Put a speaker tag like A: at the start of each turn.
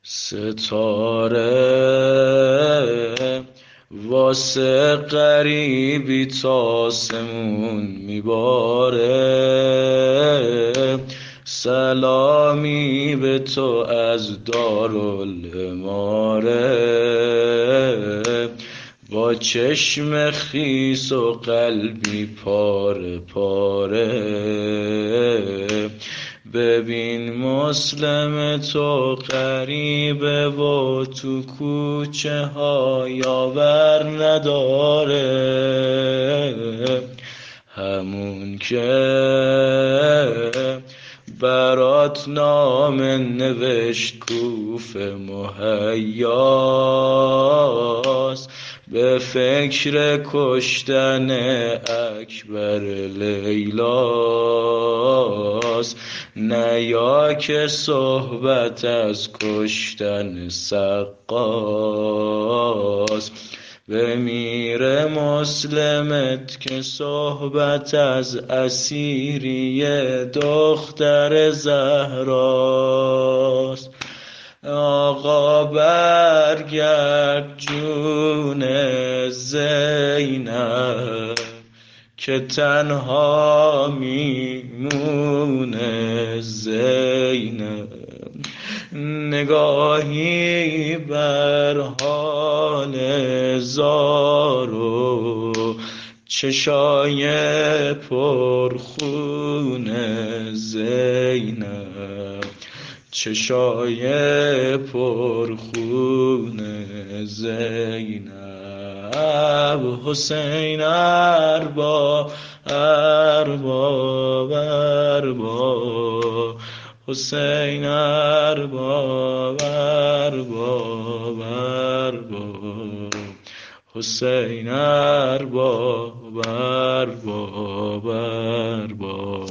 A: ستاره واسه غریبی تاسمون میباره، سلامی به تو از دارالاماره. با چشم خیس و قلبی پاره پاره، ببین مسلم تو غریبه و تو کوچه ها یاور نداره. همون که برات نامه نوشت کوفه مهیاست، به فکر کشتن اکبر لیلاست. نیا که صحبت از کشتن سقاست، بمیره مسلمت که صحبت از اسیری دختر زهراست. آقا برگرد جون زینب که تنها میمونه زینب. نگاهی بر حال زارو، چشای پرخون زینب، چشای پرخون زینب. حسین ارباب ارباب ارباب، حسین ارباب ارباب ارباب، حسین ارباب